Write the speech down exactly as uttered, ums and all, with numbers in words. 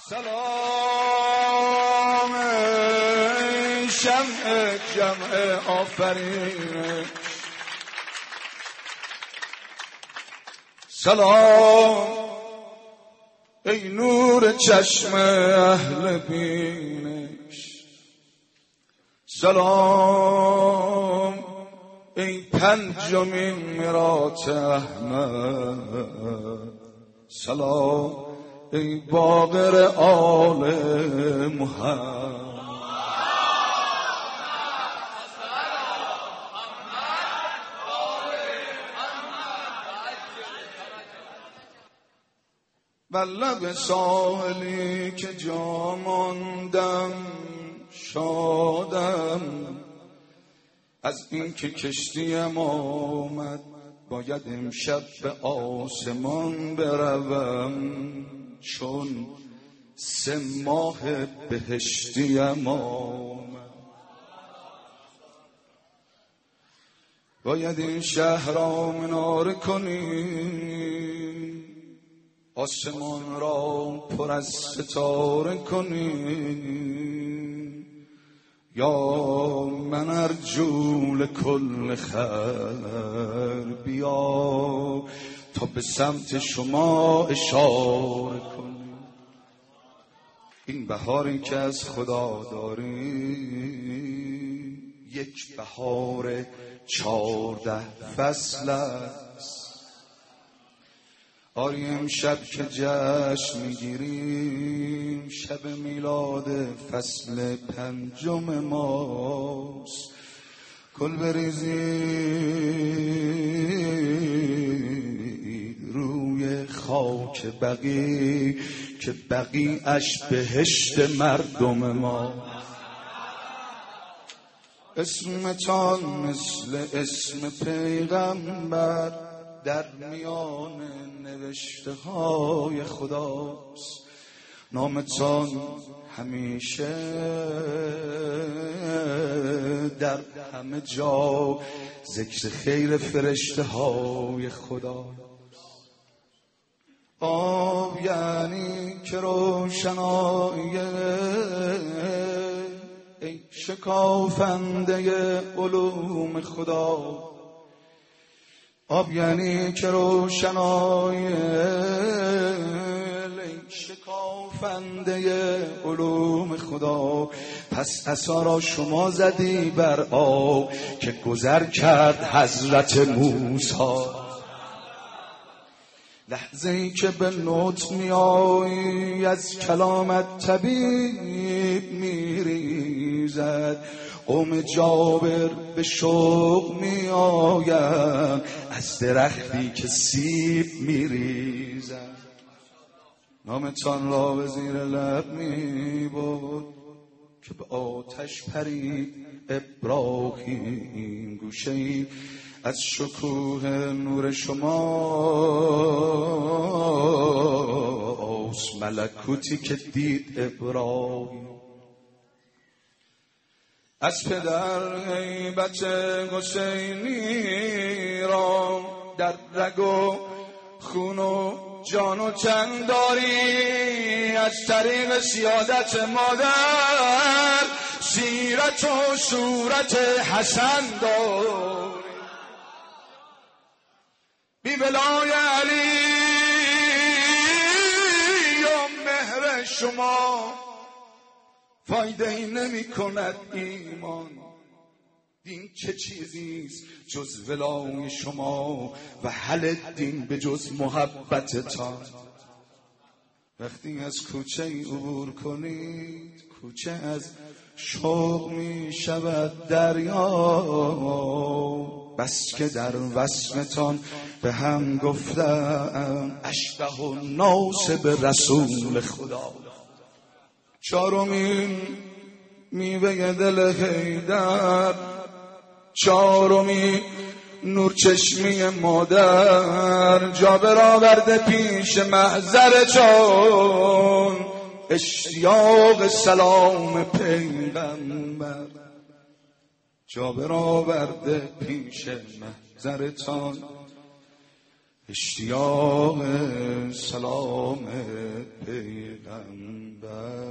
سلام شمع جمع آفرین، سلام ای نور چشم اهل بینش، سلام ای پنجمین میرات احمد، سلام ای باقر آل محمد. بر لب ساحلی که جا ماندم شادم، از این که کشتیم آمد باید امشب به آسمان بروم، چون سه ماه بهشتیم آمد. باید این شهر را مناره کنیم، آسمان را پر از ستاره کنیم، یا من ارجو لکل خیر بیا تا به سمت شما اشاره کنیم. این بهاری که از خدا داریم یک بهار چارده فصل است. آری امشب که جشن میگیریم شب میلاد فصل پنجم ماست. گل بریزی روی خاک بقی که بقی اش بهشت مردم ما. اسمتان مثل اسم پیغمبر در میان نوشته های خداست. نامتان همیشه در همه جا ذکر خیر فرشته های خداست. آب یعنی که روشنایی ای شکافنده علوم خدا. آب یعنی که روشنایی ای شکافنده علوم خدا. پس عصا را شما زدی بر آب که گذر کرد حضرت موسی. لحظه ای که به نطق می آیی از کلامت طبیب می ریزد. قوم جابر به شوق می آیند از درختی که سیب می ریزد. نامتان را به زیر لب می برد که به آتش پرید ابراهیم. گوشه ای از شکوه نور شماست، ملکوتی که دید ابراهیم. از پدر هیبت حسینی را در رگ و خون و جان و تن داری. از طریق سیادت مادر سیرت و صورت حسن داری. بی بلای علی و مهر شما فایده ای نمی کند ایمان. دین چه چیزیست جز ولای شما و حل دین به جز محبتتان. وقتی از کوچه ای عبور کنید کوچه از شوق می شود دریا. بس که در وصفتان به هم گفتم اشبه و ناصب رسول خدا. چارمین میوه دل حیدر، چارمین نور چشمی مادر. جابر آورده پیش محضر چون اشتیاق سلام پیغمبر. جابر آورده پیش محضرتان اشتیاق سلام پیغمبر.